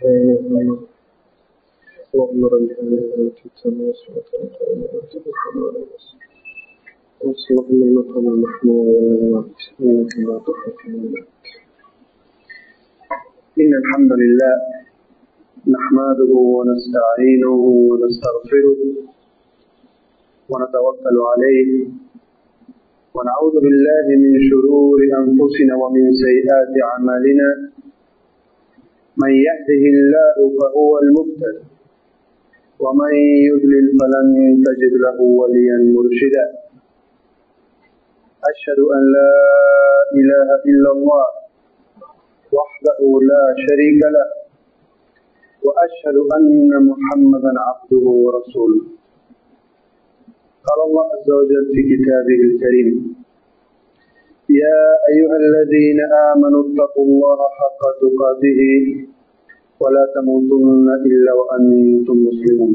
اللهم رب العالمين تتسمى وسلطانك واصلح المقام المحمود والموت إنك لا تخلف الموت. إن الحمد لله نحمده ونستعينه ونستغفره ونتوكل عليه ونعوذ بالله من شرور أنفسنا ومن سيئات أعمالنا. من يهده الله فهو المهتد ومن يضلل فلن تجد له وليا مرشدا. أشهد أن لا إله إلا الله وحده لا شريك له وأشهد أن محمدا عبده ورسوله. قال الله عز وجل في كتابه الكريم: يا أيها الذين آمنوا اتقوا الله حق تقاته ولا تموتن إلا وأنتم مسلمون.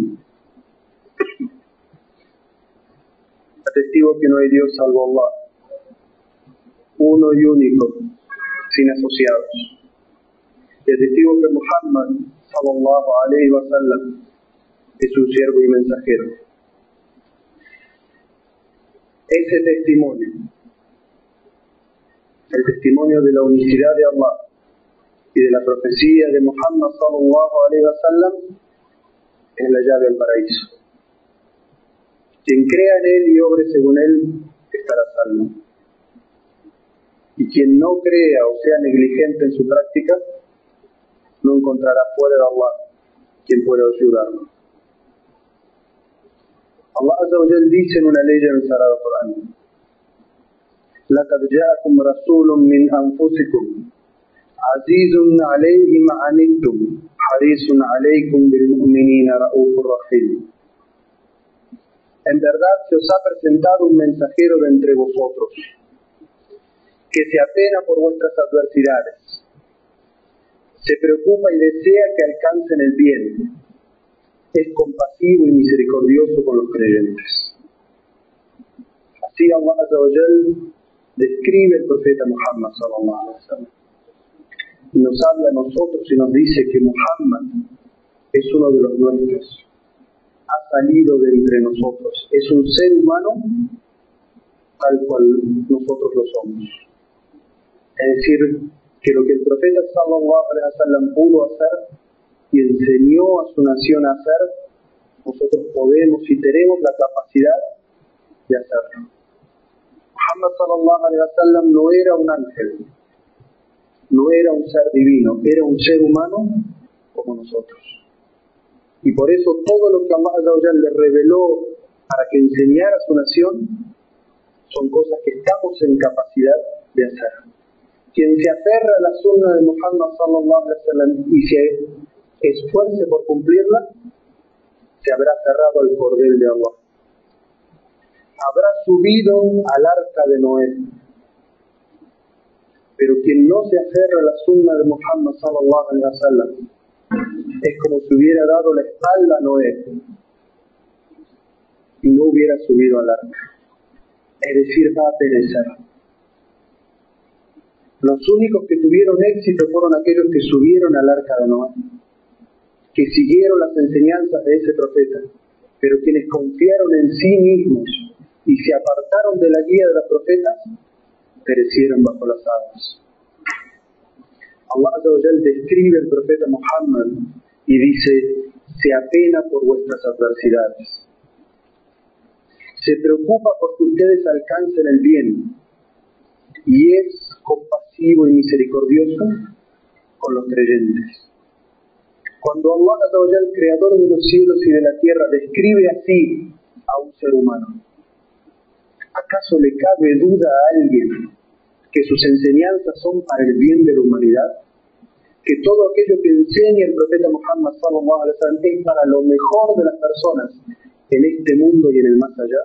Atestigo que no hay Dios salvo Allah, uno y único, sin asociados. Y atestigo que Muhammad sallallahu alayhi wa sallam es su siervo y mensajero. Ese testimonio, el testimonio de la unicidad de Allah y de la profecía de Muhammad sallallahu alayhi wa sallam, es la llave al paraíso. Quien crea en él y obre según él estará salvo. Y quien no crea o sea negligente en su práctica no encontrará fuera de Allah quien pueda ayudarlo. Allah Azza wa Jal dice en una ley en el Sagrado Corán: لَقَدْ جَاءَكُمْ رَسُولٌ مِّنْ أَنفُسِكُمْ عَزِيزٌ عَلَيْهِ مَا عَنِتُّمْ حَرِيصٌ عَلَيْكُمْ بِالْمُؤْمِنِينَ رَءُوفٌ رَحِيمٌ. En verdad se os ha presentado un mensajero de entre vosotros, que se apena por vuestras adversidades, se preocupa y desea que alcancen el bien, es compasivo y misericordioso con los creyentes. Así Allah Azza wa Jal describe el profeta Muhammad sallallahu alaihi wasallam. Y nos habla a nosotros y nos dice que Muhammad es uno de los nuestros. Ha salido de entre nosotros. Es un ser humano tal cual nosotros lo somos. Es decir, que lo que el profeta sallallahu alaihi wasallam pudo hacer y enseñó a su nación a hacer, nosotros podemos y tenemos la capacidad de hacerlo. Muhammad sallallahu alaihi wasallam no era un ángel, no era un ser divino, era un ser humano como nosotros. Y por eso todo lo que Allah Azza wa Jal le reveló para que enseñara a su nación son cosas que estamos en capacidad de hacer. Quien se aferra a la sunna de Muhammad sallallahu alaihi wasallam y se esfuerce por cumplirla, se habrá aferrado al cordel de Allah. Habrá subido al arca de Noé. Pero quien no se aferra a la sunna de Muhammad sallallahu alaihi wasallam es como si hubiera dado la espalda a Noé y no hubiera subido al arca. Es decir, va a perecer. Los únicos que tuvieron éxito fueron aquellos que subieron al arca de Noé, que siguieron las enseñanzas de ese profeta, pero quienes confiaron en sí mismos y se apartaron de la guía de los profetas, perecieron bajo las aguas. Allah Azza wa Jal describe al profeta Muhammad y dice: se apena por vuestras adversidades, se preocupa por que ustedes alcancen el bien y es compasivo y misericordioso con los creyentes. Cuando Allah Azza wa Jal, creador de los cielos y de la tierra, describe así a un ser humano, ¿acaso le cabe duda a alguien que sus enseñanzas son para el bien de la humanidad? Que todo aquello que enseña el profeta Muhammad sallallahu alaihi wasallam es para lo mejor de las personas en este mundo y en el más allá.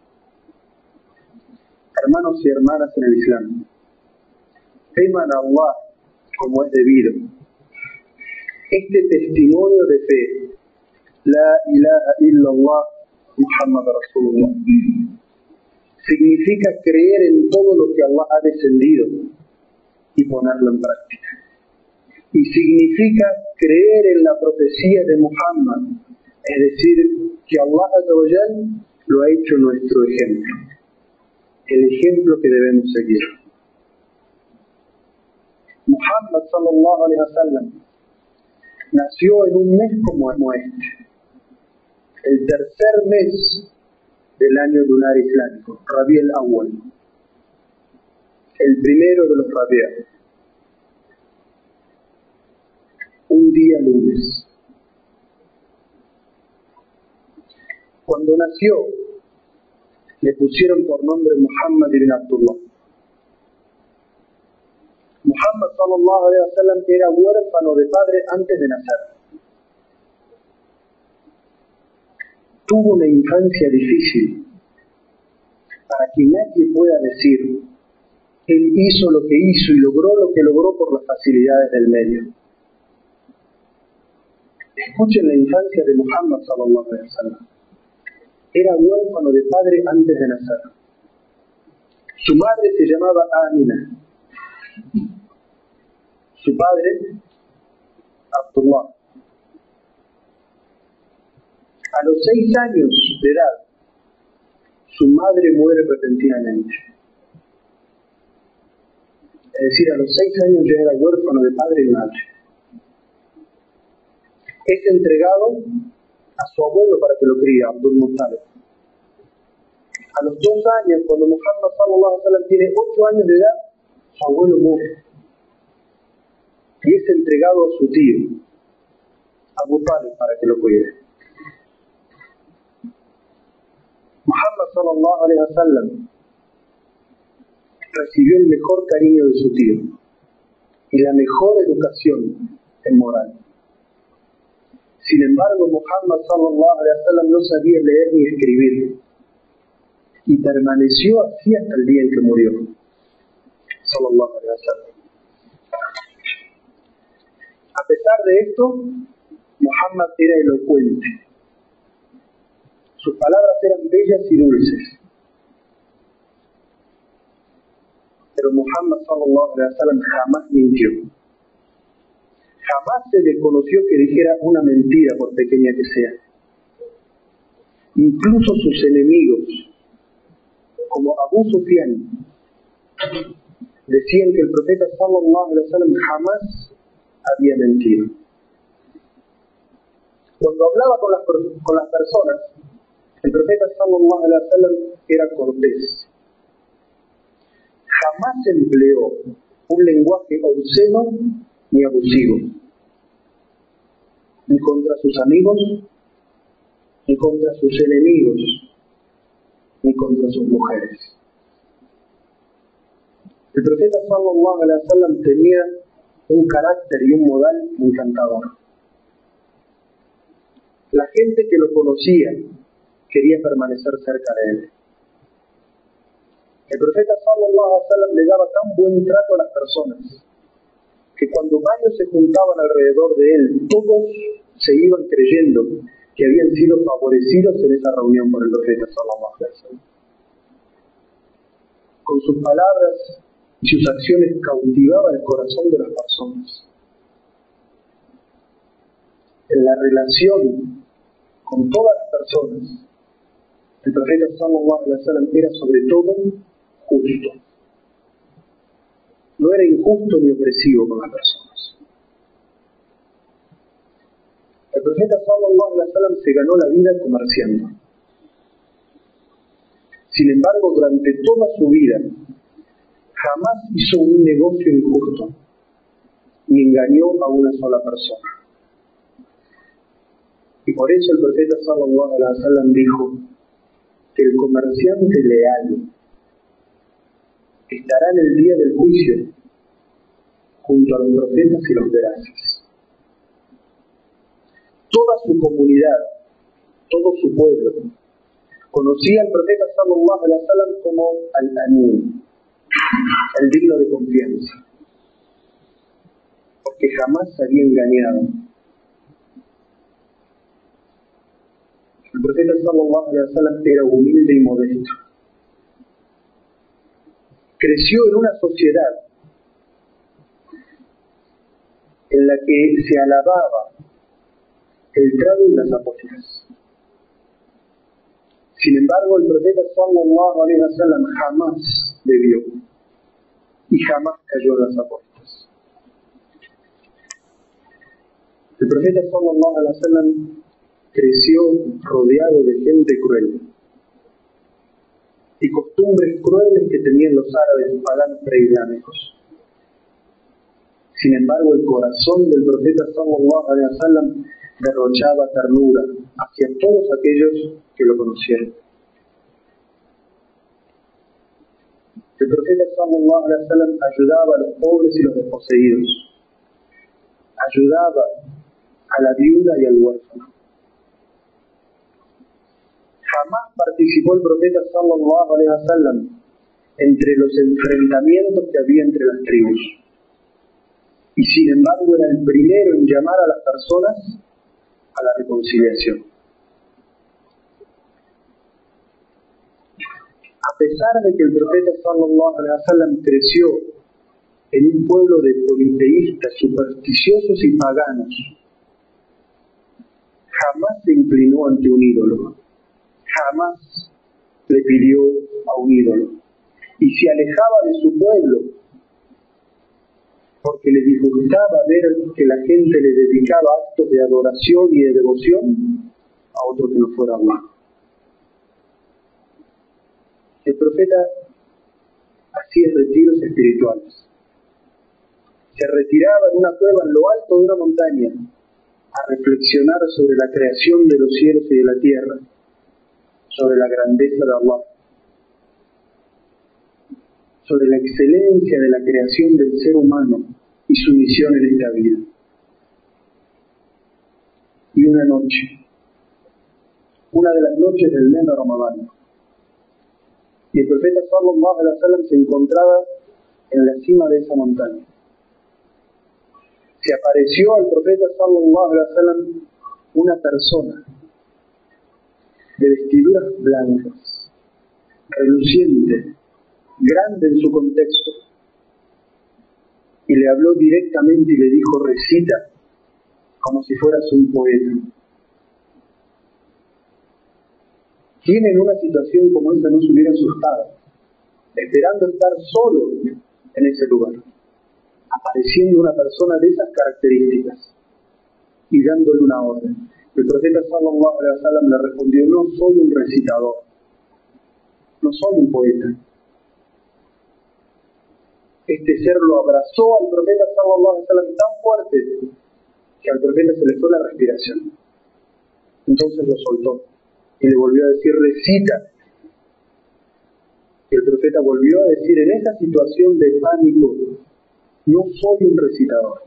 Hermanos y hermanas en el Islam, teman a Allah como es debido. Este testimonio de fe, la ilaha illallah Muhammad Rasulullah, significa creer en todo lo que Allah ha descendido y ponerlo en práctica. y significa creer en la profecía de Muhammad, es decir, que Allah Azza wa Jal lo ha hecho nuestro ejemplo, el ejemplo que debemos seguir. Muhammad sallallahu alaihi wasallam nació en un mes como este, el tercer mes del año lunar islámico, Rabi al-Awwal, el primero de los Rabi', un día lunes. Cuando nació, le pusieron por nombre Muhammad ibn Abdullah. Muhammad sallallahu alaihi wasallam era huérfano de padre antes de nacer. Tuvo una infancia difícil, para que nadie pueda decir, él hizo lo que hizo y logró lo que logró por las facilidades del medio. Escuchen la infancia de Muhammad sallallahu alaihi wasallam. Era huérfano de padre antes de nacer. Su madre se llamaba Amina. Su padre, Abdullah. A los 6 años de edad, su madre muere repentinamente. Es decir, a los 6 años ya era huérfano de padre y madre. Es entregado a su abuelo para que lo críe, Abdul Muttalib. A los 2 años, cuando Muhammad sallallahu alaihi wasallam tiene 8 años de edad, su abuelo muere. Y es entregado a su tío, Abu Talib, para que lo cuide. Muhammad sallallahu alaihi wasallam recibió el mejor cariño de su tío y la mejor educación en moral. Sin embargo, Muhammad sallallahu alaihi wasallam no sabía leer ni escribir y permaneció así hasta el día en que murió. Sallallahu alaihi wasallam. A pesar de esto, Muhammad era elocuente. Sus palabras eran bellas y dulces. Pero Muhammad sallallahu alaihi wasallam jamás mintió. Jamás se le conoció que dijera una mentira, por pequeña que sea. Incluso sus enemigos, como Abu Sufyan, decían que el profeta sallallahu alaihi wasallam jamás había mentido. Cuando hablaba con las personas, el profeta sallallahu alaihi wasallam era cortés. Jamás empleó un lenguaje obsceno ni abusivo, ni contra sus amigos, ni contra sus enemigos, ni contra sus mujeres. El profeta sallallahu alaihi wasallam tenía un carácter y un modal encantador. La gente que lo conocía quería permanecer cerca de él. El profeta sallallahu alaihi wasallam le daba tan buen trato a las personas que cuando varios se juntaban alrededor de él, todos se iban creyendo que habían sido favorecidos en esa reunión por el profeta sallallahu alaihi wasallam. Con sus palabras y sus acciones cautivaba el corazón de las personas. En la relación con todas las personas, el profeta sallallahu alaihi wasallam era sobre todo justo. No era injusto ni opresivo con las personas. El profeta sallallahu alaihi wasallam se ganó la vida comerciando. Sin embargo, durante toda su vida, jamás hizo un negocio injusto, ni engañó a una sola persona. Y por eso el profeta sallallahu alaihi wasallam dijo que el comerciante leal estará en el día del juicio junto a los profetas y los veraces. Toda su comunidad, todo su pueblo, conocía al profeta sallallahu alaihi wasallam como al-Amin, el digno de confianza, porque jamás se había engañado. El profeta sallallahu alaihi wasallam era humilde y modesto. Creció en una sociedad en la que se alababa el trago y las apuestas. Sin embargo, el profeta sallallahu alaihi wasallam jamás bebió y jamás cayó en las apuestas. El profeta sallallahu alaihi wasallam creció rodeado de gente cruel y costumbres crueles que tenían los árabes paganos preislámicos. Sin embargo, el corazón del profeta sallallahu alaihi wasallam derrochaba ternura hacia todos aquellos que lo conocieron. El profeta sallallahu alaihi wasallam ayudaba a los pobres y los desposeídos, ayudaba a la viuda y al huérfano. Jamás participó el profeta sallallahu alaihi wasallam entre los enfrentamientos que había entre las tribus. Y sin embargo era el primero en llamar a las personas a la reconciliación. A pesar de que el profeta sallallahu alaihi wasallam creció en un pueblo de politeístas, supersticiosos y paganos, jamás se inclinó ante un ídolo, jamás le pidió a un ídolo, y se alejaba de su pueblo porque le disgustaba ver que la gente le dedicaba actos de adoración y de devoción a otro que no fuera Allah. El profeta hacía retiros espirituales. Se retiraba en una cueva en lo alto de una montaña a reflexionar sobre la creación de los cielos y de la tierra, sobre la grandeza de Allah, sobre la excelencia de la creación del ser humano y su misión en esta vida. Y una noche, una de las noches del mes de Ramadán, y el profeta sallallahu alaihi wasallam se encontraba en la cima de esa montaña. Se apareció al profeta sallallahu alaihi wasallam una persona de vestiduras blancas, reluciente, grande en su contexto, y le habló directamente y le dijo: recita como si fueras un poeta. ¿Quién en una situación como esa no se hubiera asustado, esperando estar solo en ese lugar, apareciendo una persona de esas características y dándole una orden? El profeta sallallahu alaihi wasallam le respondió: no soy un recitador, no soy un poeta. Este ser lo abrazó al profeta sallallahu alaihi wasallam tan fuerte que al profeta se le fue la respiración. Entonces lo soltó y le volvió a decir: recita. Y el profeta volvió a decir: en esa situación de pánico, no soy un recitador.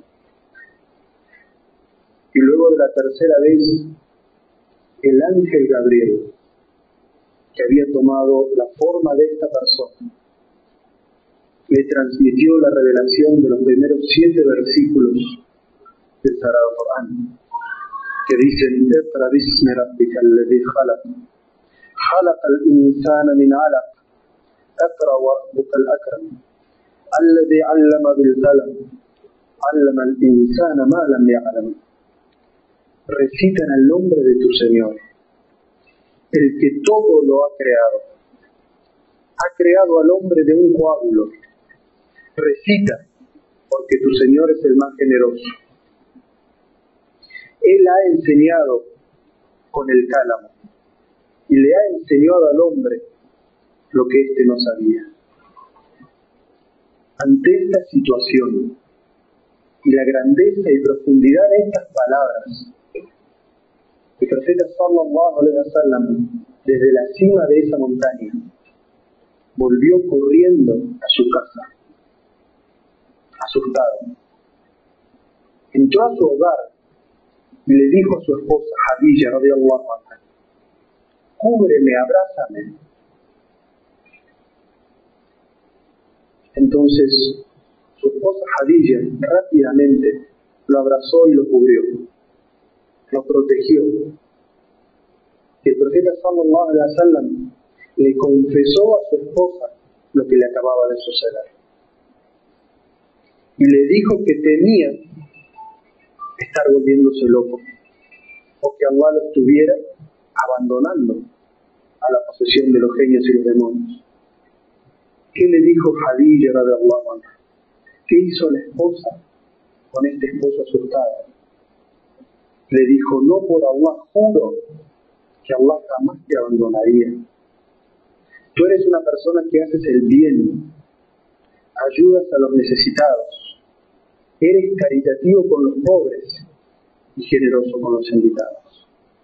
Y luego de la tercera vez, el ángel Gabriel, que había tomado la forma de esta persona, le transmitió la revelación de los primeros 7 versículos del Sagrado Corán, que dicen: Iqra bismi rabbika alladhi khalaq, khalaqa al-insana min 'alaq, iqra wa rabbuka al-akram, alladhi 'allama bil qalam, 'allama al-insana ma lam ya'lam. Recita en el nombre de tu Señor, el que todo lo ha creado. Ha creado al hombre de un coágulo. Recita, porque tu Señor es el más generoso. Él ha enseñado con el cálamo y le ha enseñado al hombre lo que éste no sabía. Ante esta situación y la grandeza y profundidad de estas palabras, el profeta sallallahu alaihi wasallam, desde la cima de esa montaña, volvió corriendo a su casa, asustado. Entró a su hogar y le dijo a su esposa Khadija radiyallahu anha: cúbreme, abrázame. Entonces su esposa Khadija rápidamente lo abrazó y lo cubrió, lo protegió. Y el profeta sallallahu alaihi wasallam le confesó a su esposa lo que le acababa de suceder. Y le dijo que temía estar volviéndose loco, o que Allah lo estuviera abandonando a la posesión de los genios y los demonios. ¿Qué le dijo Khadija radhiyallahu anha? ¿Qué hizo la esposa con este esposo asustado? Le dijo: no, por Allah juro que Allah jamás te abandonaría. Tú eres una persona que haces el bien, ayudas a los necesitados, eres caritativo con los pobres y generoso con los invitados.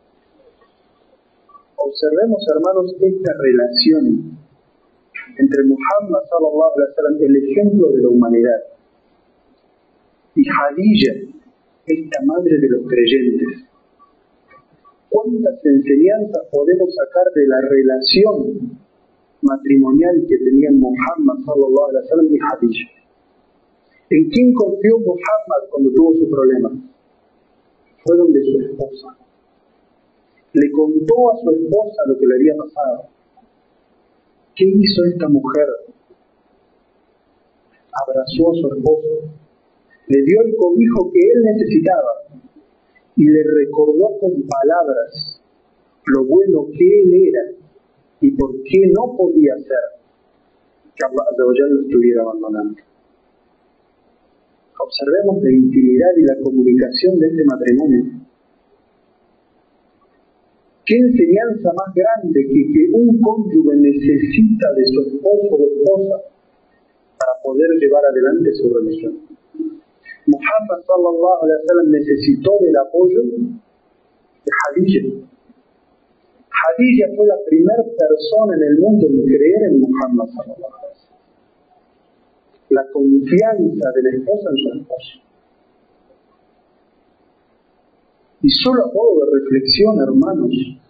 Observemos, hermanos, esta relación entre Muhammad sallallahu alaihi wasallam, el ejemplo de la humanidad, y Khadija, esta madre de los creyentes. ¿Cuántas enseñanzas podemos sacar de la relación matrimonial que tenían Muhammad sallallahu alaihi wasallam y Khadija? ¿En quién confió Muhammad cuando tuvo su problema? Fue donde su esposa. Le contó a su esposa lo que le había pasado. ¿Qué hizo esta mujer? Abrazó a su esposo, le dio el cobijo que él necesitaba y le recordó con palabras lo bueno que él era y por qué no podía ser que Allah azza wa jalla lo estuviera abandonando. Observemos la intimidad y la comunicación de este matrimonio. ¿Qué enseñanza más grande que un cónyuge necesita de su esposo o esposa para poder llevar adelante su religión? Muhammad sallallahu alaihi wasallam necesitó del apoyo de Khadija. Khadija fue la primera persona en el mundo en creer en Muhammad sallallahu alaihi wasallam. La confianza de la esposa en su esposo. Y solo a modo de reflexión, hermanos,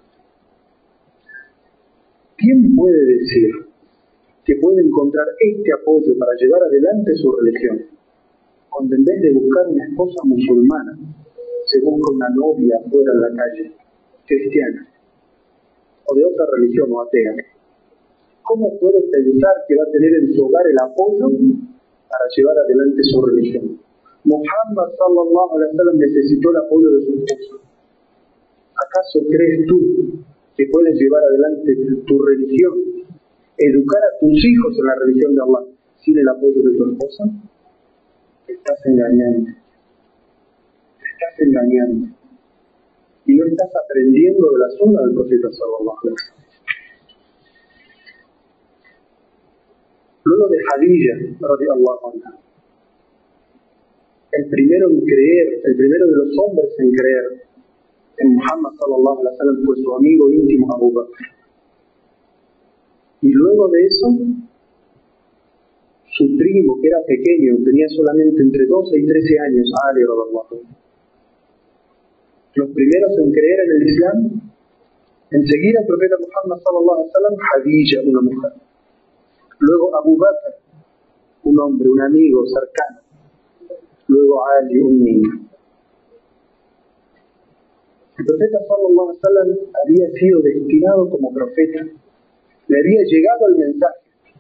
¿quién puede decir que puede encontrar este apoyo para llevar adelante su religión, cuando en vez de buscar una esposa musulmana, se busca una novia fuera en la calle, cristiana, o de otra religión o atea? ¿Cómo puede pensar que va a tener en su hogar el apoyo para llevar adelante su religión? Muhammad sallallahu alaihi wasallam necesitó el apoyo de su esposa. ¿Acaso crees tú que puedes llevar adelante tu religión, educar a tus hijos en la religión de Allah sin el apoyo de tu esposa? Te estás engañando. Te estás engañando. Y no estás aprendiendo de la sunna del profeta sallallahu alaihi wasallam. Luego de Khadija radhiyallahu anha, el primero en creer, el primero de los hombres en creer en Muhammad sallallahu alaihi wasallam fue su amigo íntimo Abu Bakr. Y luego de eso, su primo, que era pequeño, tenía solamente entre 12 y 13 años, Ali radhiyallahu anhu. Los primeros en creer en el Islam, en seguir al profeta Muhammad sallallahu alaihi wasallam, Khadija, una mujer. Luego Abu Bakr, un hombre, un amigo cercano. Luego Ali, un niño. El profeta sallallahu alaihi wasallam había sido destinado como profeta. Le había llegado el mensaje.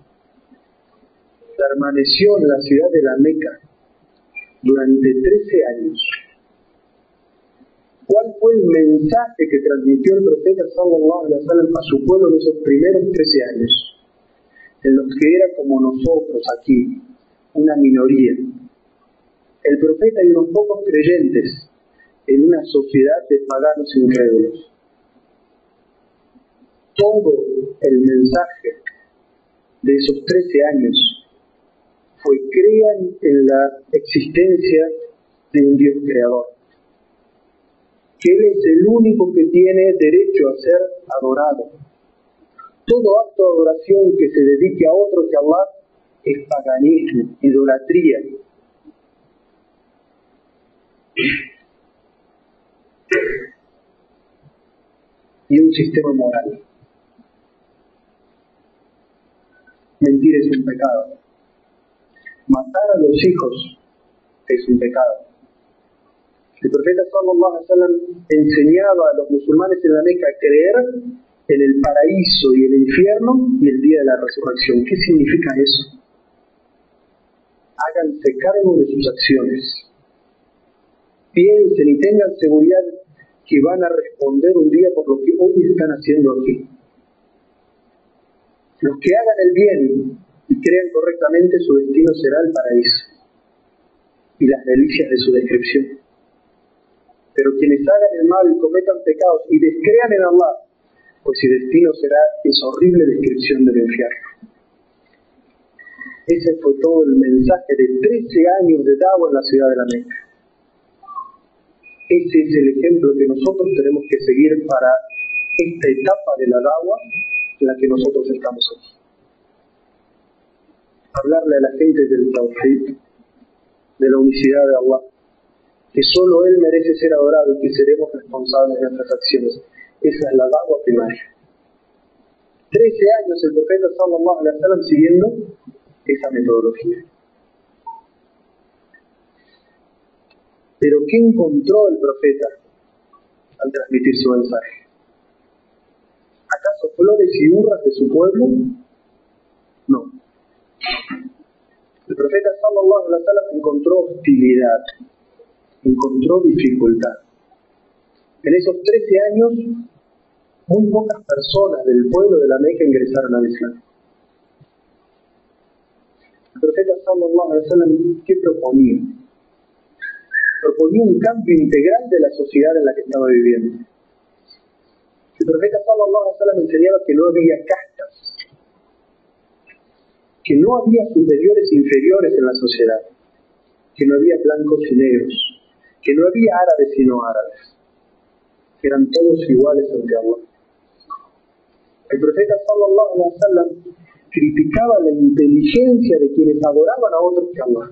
Permaneció en la ciudad de la Meca durante 13 años. ¿Cuál fue el mensaje que transmitió el profeta sallallahu alaihi wasallam a su pueblo en esos primeros 13 años? En los que era como nosotros aquí, una minoría. El profeta y unos pocos creyentes en una sociedad de paganos incrédulos. Todo el mensaje de esos 13 años fue: crean en la existencia de un Dios creador, que Él es el único que tiene derecho a ser adorado. Todo acto de adoración que se dedique a otro que Allah es paganismo, idolatría. Y un sistema moral. Mentir es un pecado. Matar a los hijos es un pecado. El profeta sallallahu alaihi wasallam enseñaba a los musulmanes en la Meca a creer en el paraíso y el infierno y el día de la resurrección. ¿Qué significa eso? Háganse cargo de sus acciones. piensen y tengan seguridad que van a responder un día por lo que hoy están haciendo aquí. Los que hagan el bien y crean correctamente, su destino será el paraíso y las delicias de su descripción. Pero quienes hagan el mal y cometan pecados y descrean en Allah, pues su destino será esa horrible descripción del infierno. Ese fue todo el mensaje de 13 años de Dawah en la ciudad de la Meca. Ese es el ejemplo que nosotros tenemos que seguir para esta etapa de la Dawah en la que nosotros estamos aquí. Hablarle a la gente del Tawhid, de la unicidad de Allah, que solo Él merece ser adorado y que seremos responsables de nuestras acciones. Esa es la Dawah primaria. 13 años el profeta sallallahu alaihi wasallam siguiendo esa metodología. Pero ¿qué encontró el profeta al transmitir su mensaje? ¿Acaso flores y hurras de su pueblo? No. El profeta sallallahu alaihi wasallam encontró hostilidad, encontró dificultad. En esos 13 años, muy pocas personas del pueblo de la Meca ingresaron al Islam. El profeta sallallahu alaihi wasallam, ¿qué proponía? Proponía un cambio integral de la sociedad en la que estaba viviendo. El profeta sallallahu alaihi wasallam enseñaba que no había castas, que no había superiores e inferiores en la sociedad, que no había blancos y negros, que no había árabes y no árabes, que eran todos iguales ante Allah. El profeta sallallahu alaihi wasallam criticaba la inteligencia de quienes adoraban a otros que Allah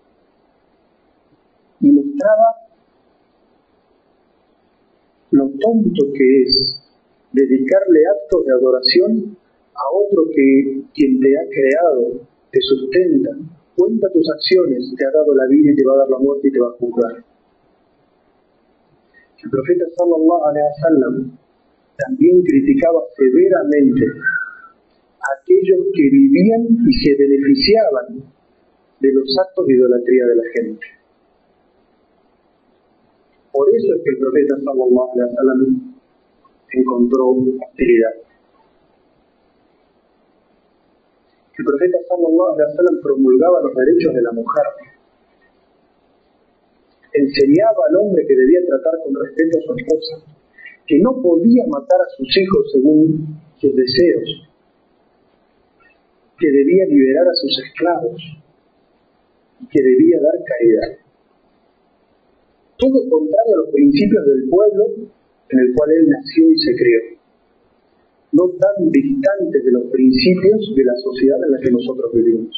y mostraba lo tonto que es dedicarle actos de adoración a otro que quien te ha creado, te sustenta, cuenta tus acciones, te ha dado la vida y te va a dar la muerte y te va a juzgar. El profeta sallallahu alaihi wasallam también criticaba severamente a aquellos que vivían y se beneficiaban de los actos de idolatría de la gente. Por eso es que el profeta sallallahu alaihi wasallam encontró hostilidad. El profeta sallallahu alaihi wasallam promulgaba los derechos de la mujer. Enseñaba al hombre que debía tratar con respeto a su esposa, que no podía matar a sus hijos según sus deseos, que debía liberar a sus esclavos y que debía dar caridad. Todo contrario a los principios del pueblo en el cual él nació y se crió, no tan distantes de los principios de la sociedad en la que nosotros vivimos,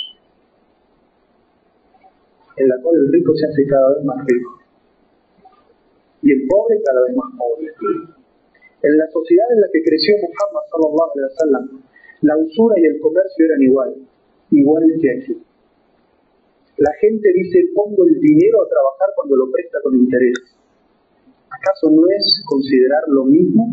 en la cual el rico se hace cada vez más rico y el pobre cada vez más pobre. En la sociedad en la que creció Muhammad sallallahu alaihi wasallam, la usura y el comercio eran igual que aquí. La gente dice, pongo el dinero a trabajar cuando lo presta con interés. ¿Acaso no es considerar lo mismo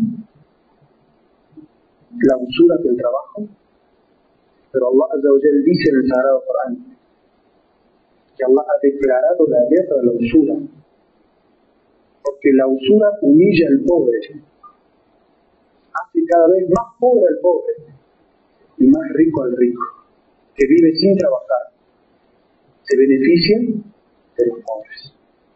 la usura que el trabajo? Pero Allah Azza wa Jalla dice en el Sagrado Corán que Allah ha declarado la guerra de la usura, porque la usura humilla al pobre, hace cada vez más pobre al pobre y más rico al rico, que vive sin trabajar, se beneficia de los pobres.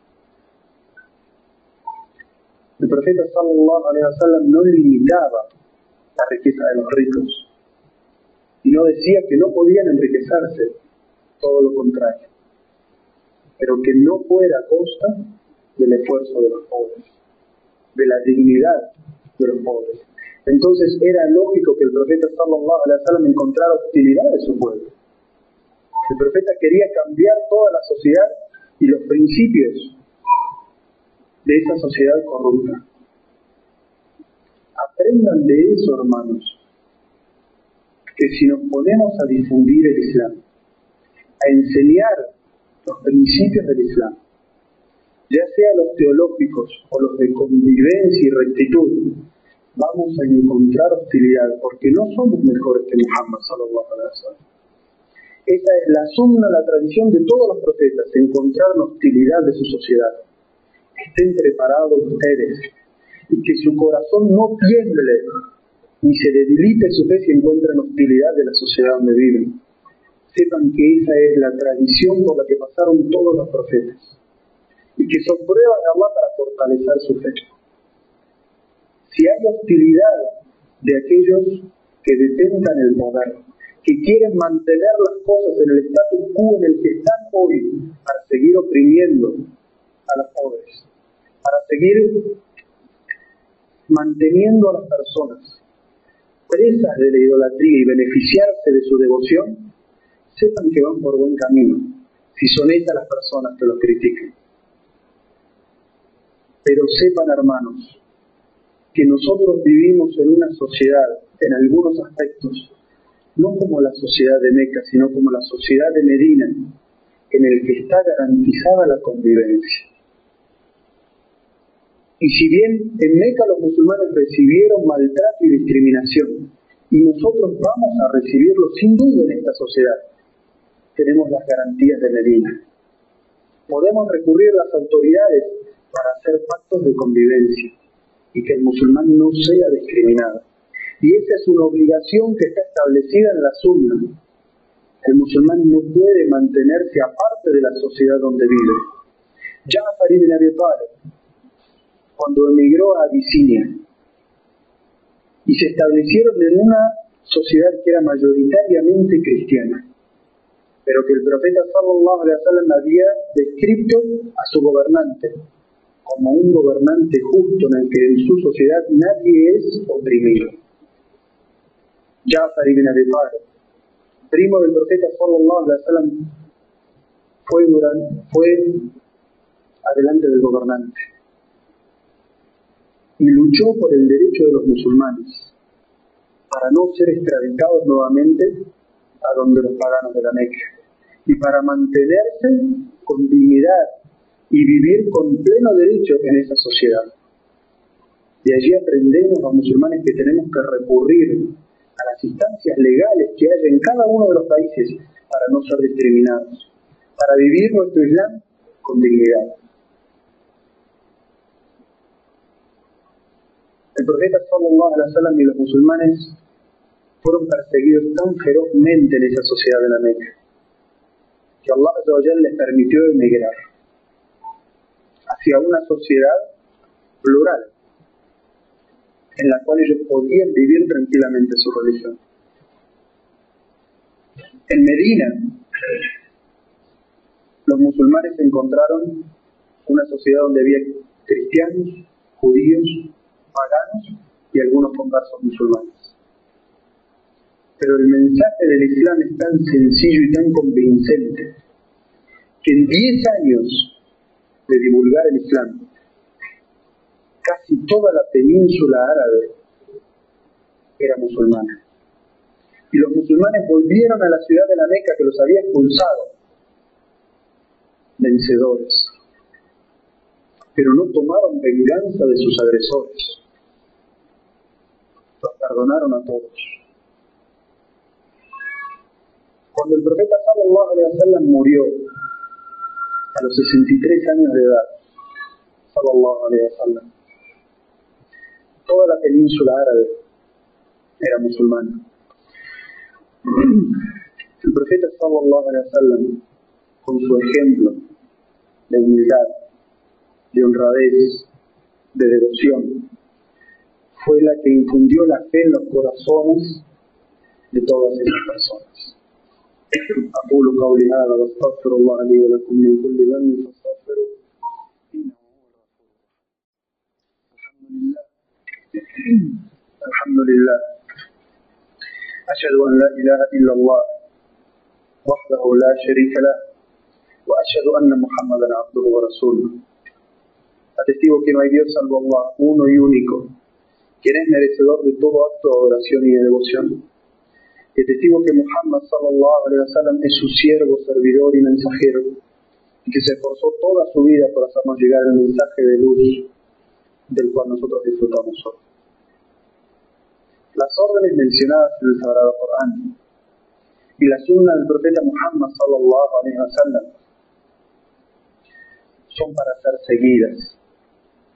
El profeta sallallahu alaihi wasallam no limitaba la riqueza de los ricos y no decía que no podían enriquecerse, todo lo contrario, pero que no fuera a costa del esfuerzo de los pobres, de la dignidad de los pobres. Entonces era lógico que el profeta sallallahu alaihi wasallam encontrara hostilidad de su pueblo. El profeta quería cambiar toda la sociedad y los principios de esa sociedad corrupta. Aprendan de eso, hermanos, que si nos ponemos a difundir el Islam, a enseñar los principios del Islam, ya sea los teológicos o los de convivencia y rectitud, vamos a encontrar hostilidad, porque no somos mejores que Muhammad sallallahu alaihi wasallam. Esa es la sunna, la tradición de todos los profetas, encontrar la hostilidad de su sociedad. estén preparados ustedes y que su corazón no tiemble ni se debilite su fe si encuentran hostilidad de la sociedad donde viven. Sepan que esa es la tradición por la que pasaron todos los profetas y que son pruebas de Allah para fortalecer su fe. Si hay hostilidad de aquellos que detentan el poder, que quieren mantener las cosas en el status quo en el que están hoy, para seguir oprimiendo a los pobres, para seguir manteniendo a las personas presas de la idolatría y beneficiarse de su devoción, sepan que van por buen camino, si son esas las personas que los critican. Pero sepan, hermanos, que nosotros vivimos en una sociedad, en algunos aspectos, no como la sociedad de Meca, sino como la sociedad de Medina, en el que está garantizada la convivencia. Y si bien en Meca los musulmanes recibieron maltrato y discriminación, y nosotros vamos a recibirlo sin duda en esta sociedad, tenemos las garantías de Medina. Podemos recurrir a las autoridades para hacer pactos de convivencia y que el musulmán no sea discriminado. Y esa es una obligación que está establecida en la Sunna. El musulmán no puede mantenerse aparte de la sociedad donde vive. Ja'far ibn Abi Talib, cuando emigró a Abisinia y se establecieron en una sociedad que era mayoritariamente cristiana, pero que el profeta sallallahu alaihi wasallam había descrito a su gobernante como un gobernante justo en el que en su sociedad nadie es oprimido. Ja'far ibn Abi Talib, primo del profeta sallallahu alaihi wasallam, fue adelante del gobernante y luchó por el derecho de los musulmanes para no ser extraditados nuevamente a donde los paganos de la Meca y para mantenerse con dignidad y vivir con pleno derecho en esa sociedad. De allí aprendemos los musulmanes que tenemos que recurrir a las instancias legales que hay en cada uno de los países para no ser discriminados, para vivir nuestro Islam con dignidad. El profeta sallallahu alaihi wasallam y los musulmanes fueron perseguidos tan ferozmente en esa sociedad de la Meca que Allah azza wa jalla les permitió emigrar hacia una sociedad plural en la cual ellos podían vivir tranquilamente su religión. En Medina, los musulmanes encontraron una sociedad donde había cristianos, judíos, paganos y algunos conversos musulmanes. Pero el mensaje del Islam es tan sencillo y tan convincente que en 10 años de divulgar el Islam, casi toda la península árabe era musulmana. Y los musulmanes volvieron a la ciudad de la Meca que los había expulsado, vencedores. Pero no tomaron venganza de sus agresores. Los perdonaron a todos. Cuando el profeta sallallahu alaihi wasallam murió a los 63 años de edad, sallallahu alaihi wasallam, toda la península árabe era musulmana. El profeta sallallahu alaihi wasallam, con su ejemplo de humildad, de honradez, de devoción, fue la que infundió la fe en los corazones de todas esas personas. أقول قولي هذا واستغفر الله لي ولكم من كل ذنب فاستغفروه إنه هو الغفور الرحيم. الحمد لله أشهد أن لا إله إلا الله وحده لا شريك له وأشهد أن محمدا عبده ورسوله. Atestigo que no hay Dios salvo Allah, uno y único, quien es merecedor de todo acto de adoración y de devoción. Y testigo que Muhammad sallallahu alaihi wasallam es su siervo, servidor y mensajero, y que se esforzó toda su vida por hacernos llegar el mensaje de luz del cual nosotros disfrutamos hoy. Las órdenes mencionadas en el Sagrado Corán y la sunna del profeta Muhammad sallallahu alaihi wasallam son para ser seguidas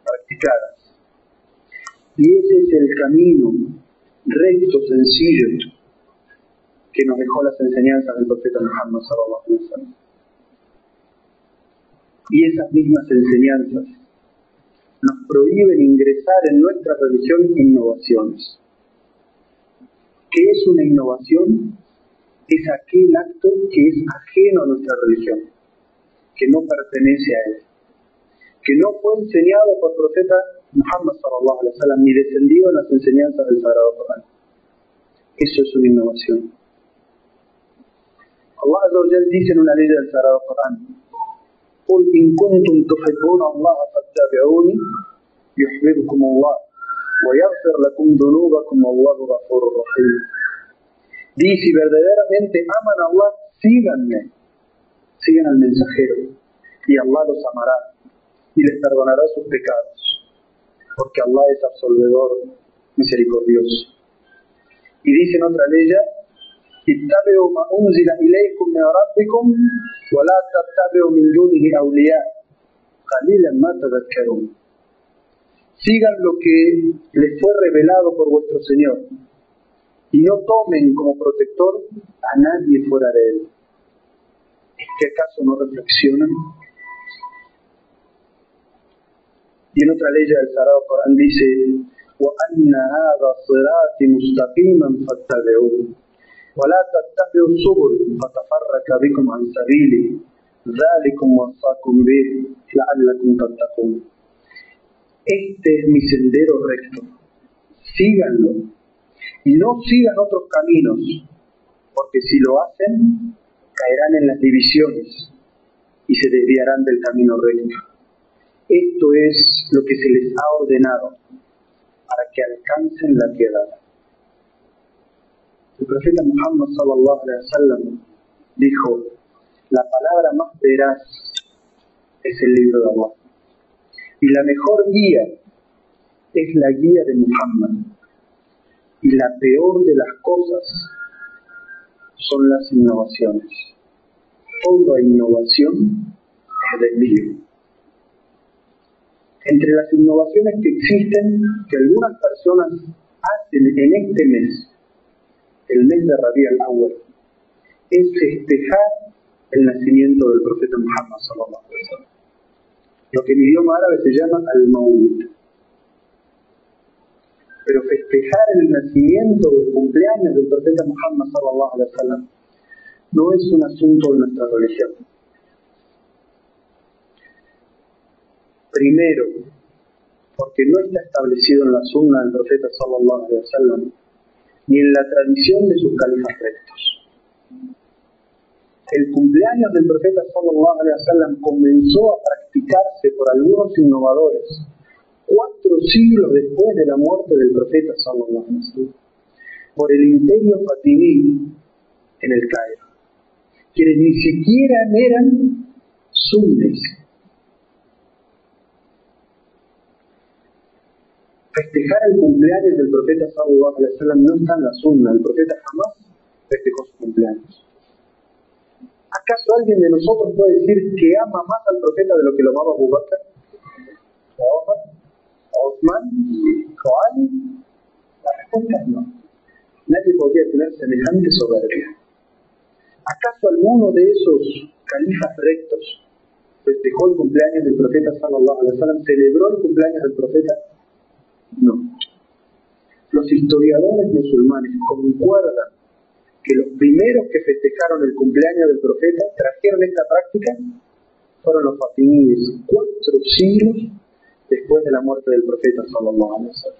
practicadas. Y ese es el camino recto, sencillo, que nos dejó las enseñanzas del profeta Muhammad sallallahu alaihi wasallam. Y esas mismas enseñanzas nos prohíben ingresar en nuestra religión innovaciones. ¿Qué es una innovación? Es aquel acto que es ajeno a nuestra religión, que no pertenece a él, que no fue enseñado por el profeta Muhammad sallallahu alaihi wasallam ni descendido en las enseñanzas del Sagrado Corán. Eso es una innovación. Allah Azza wa Jalla dice en una ley del Sagrado Corán: قل إن كنتم تحبون الله فاتبعوني يحببكم الله ويغفر لكم ذنوبكم والله غفور رحيم. Di, si verdaderamente aman a Allah, síganme, sigan al mensajero, y Allah los amará y les perdonará sus pecados, porque Allah es absolvedor, misericordioso. Y dice en otra ley: اتبعوا ما أنزل إليكم من ربكم ولا تتبعوا من دونه أولياء قليلا ما تذكرون. Sigan lo que les fue revelado por vuestro Señor y no tomen como protector a nadie fuera de él. ¿Es que acaso no reflexionan? Y en otra ley del Sagrado Corán dice: وَأَنَّ هَذَا صِرَاطِ مُسْتَقِيمًا فَاتَّبِعُوهُ ولا تتبعوا السبل فتفرق بكم عن سبيله ذلكم وصاكم به لعلكم تتقون. Este es mi sendero recto, síganlo y no sigan otros caminos, porque si lo hacen caerán en las divisiones y se desviarán del camino recto. Esto es lo que se les ha ordenado para que alcancen la piedad. El profeta Muhammad sallallahu alaihi wasallam dijo: la palabra más veraz es el libro de Allah, y la mejor guía es la guía de Muhammad, y la peor de las cosas son las innovaciones. Toda innovación es desvío. Entre las innovaciones que existen, que algunas personas hacen en este mes, el mes de Rabi al-Awwal, es festejar el nacimiento del profeta Muhammad sallallahu alaihi wasallam, lo que en idioma árabe se llama al-Mawlid. Pero festejar el nacimiento o el cumpleaños del profeta Muhammad sallallahu alaihi wasallam no es un asunto de nuestra religión. Primero, porque no está establecido en la sunna del profeta sallallahu alaihi wasallam ni en la tradición de sus califas rectos. El cumpleaños del profeta sallallahu alaihi wasallam comenzó a practicarse por algunos innovadores 4 siglos después de la muerte del profeta sallallahu alaihi wasallam, por el imperio fatimí en el Cairo, quienes ni siquiera eran sunnis. Festejar el cumpleaños del profeta sallallahu alaihi wasallam no está en la sunna. El profeta jamás festejó su cumpleaños. ¿Acaso alguien de nosotros puede decir que ama más al profeta de lo que lo amaba Abu Bakr, o Omar, o Uthman, o Ali? La respuesta es no. Nadie podría tener semejante soberbia. ¿Acaso alguno de esos califas rectos festejó el cumpleaños del profeta sallallahu alaihi wasallam? ¿Celebró el cumpleaños del profeta? No. Los historiadores musulmanes concuerdan que los primeros que festejaron el cumpleaños del profeta, trajeron esta práctica, fueron los fatimíes, 4 siglos después de la muerte del profeta sallallahu alaihi wasallam.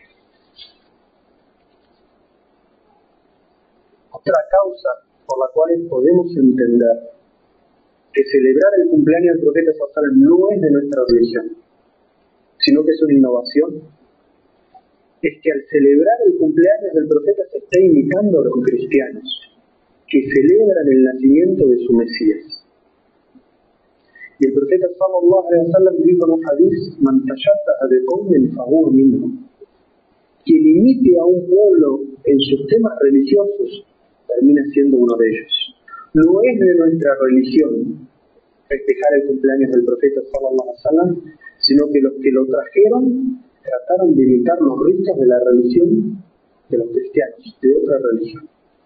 Otra causa por la cual podemos entender que celebrar el cumpleaños del profeta sallallahu alaihi wasallam no es de nuestra religión, sino que es una innovación, es que al celebrar el cumpleaños del profeta se está imitando a los cristianos que celebran el nacimiento de su Mesías. Y el profeta sallallahu alaihi wasallam dijo en un hadith: "Man tashabbaha biqawmin fahuwa minhum". Quien imite a un pueblo en sus temas religiosos termina siendo uno de ellos. No es de nuestra religión festejar el cumpleaños del profeta sallallahu alaihi wasallam, sino que los que lo trajeron trataron de imitar los ritos de la religión de los cristianos, de otra religión.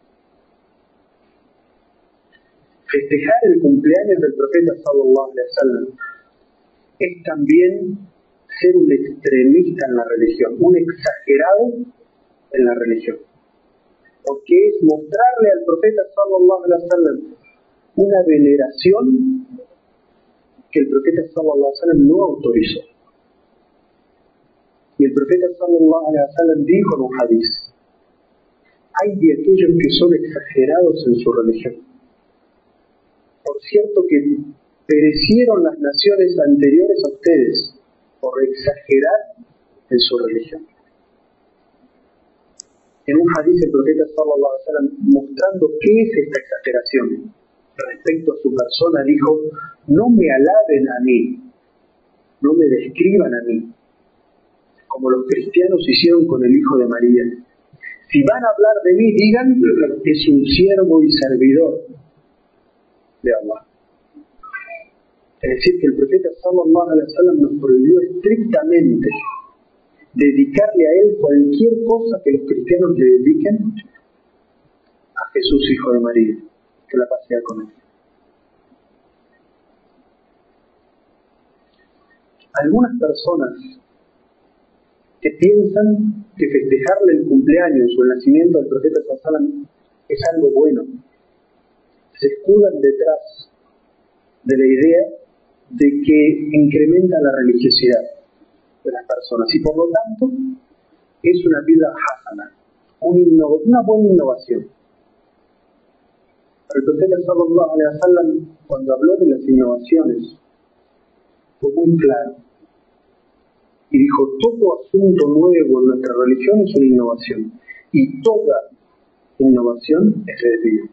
Festejar el cumpleaños del profeta sallallahu alaihi wasallam es también ser un extremista en la religión, un exagerado en la religión. Porque es mostrarle al profeta sallallahu alaihi wasallam una veneración que el profeta sallallahu alaihi wasallam no autorizó. Y el profeta sallallahu alaihi wasallam dijo en un hadiz: hay de aquellos que son exagerados en su religión. Por cierto que perecieron las naciones anteriores a ustedes por exagerar en su religión. En un hadiz el profeta sallallahu alaihi wasallam, mostrando qué es esta exageración respecto a su persona, dijo: no me alaben a mí, no me describan a mí, como los cristianos hicieron con el hijo de María. Si van a hablar de mí, digan: es un siervo y servidor de Allah. Es decir, que el profeta sallallahu alaihi wasallam nos prohibió estrictamente dedicarle a él cualquier cosa que los cristianos le dediquen a Jesús, hijo de María, que la pasea con él. Algunas personas que piensan que festejarle el cumpleaños o el nacimiento del profeta sallallahu alaihi wasallam es algo bueno, se escudan detrás de la idea de que incrementa la religiosidad de las personas y por lo tanto es una vida hasana, una buena innovación. El profeta sallallahu alaihi wasallam, cuando habló de las innovaciones, fue muy claro y dijo: todo asunto nuevo en nuestra religión es una innovación y toda innovación es desvío.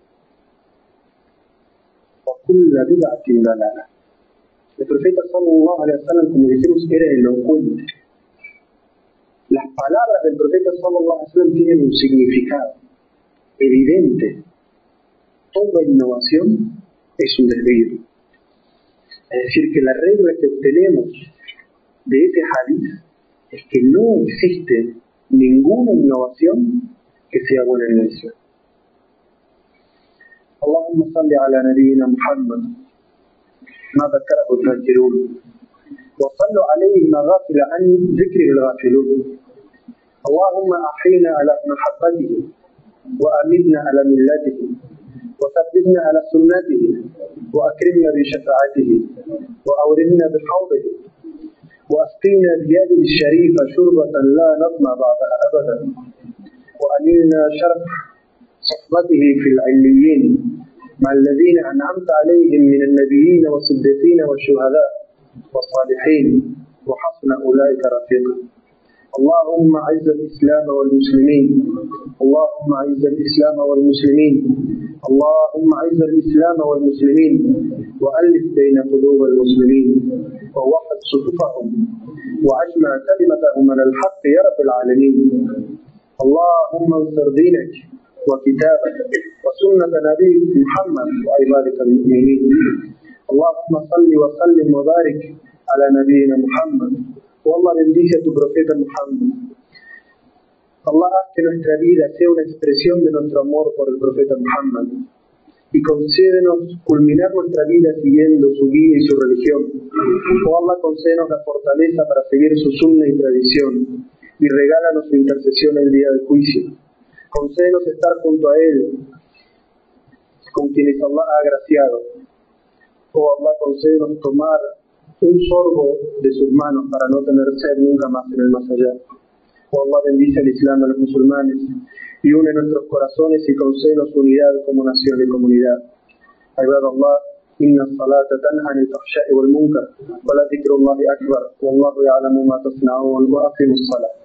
El profeta sallallahu alaihi wasallam, como dijimos, era elocuente. Las palabras del profeta sallallahu alaihi wasallam tienen un significado evidente. Toda innovación es un desvío. Es decir, que la regla que obtenemos de ese hadith es que no existe ninguna innovación que sea buena inicio. Allahumma salli ala nabiyyina Muhammad ma dhakarahu al-dhakirun wa sallu alayhi ma ghafila an dhikrihi al-ghafilun. Allahumma ahyina ala mahabbatihi wa amitna ala millatihi wa thabbitna ala sunnatihi wa akrimna bi shafa'atihi wa awridna bi hawdihi وأسقينا بيده الشريفة شربة لا نطمع بعدها أبدا وأنلنا شرف صحبته في العليين مع الذين أنعمت عليهم من النبيين والصديقين والشهداء والصالحين وحسن أولئك رفيقا. اللهم أعز الإسلام والمسلمين اللهم أعز الإسلام والمسلمين اللهم أعز الإسلام والمسلمين وألف بين قلوب المسلمين ووحد صفوفهم وأجمع كلمتهم على الحق يا رب العالمين. اللهم انصر دينك وكتابك وسنة نبيك محمد وعبادك المؤمنين. اللهم صل وسلم وبارك على نبينا محمد. Allah bendice a tu profeta Muhammad. Allah hace que nuestra vida sea una expresión de nuestro amor por el profeta Muhammad y concédenos culminar nuestra vida siguiendo su guía y su religión. Oh Allah, concédenos la fortaleza para seguir su sunna y tradición y regálanos su intercesión el día del juicio. Concédenos estar junto a Él, con quienes Allah ha agraciado. Oh Allah, concédenos tomar un sorbo de sus manos para no tener sed nunca más en el más allá. Oh Allah, bendice al Islam, a los musulmanes y une nuestros corazones y concédenos unidad como nación y comunidad. Ibad Allah, inna as-salata tanha 'anil fahsha'i wal munkar wa la dhikrullahi akbar wallahu ya'lamu ma tasna'un wa aqimus salat.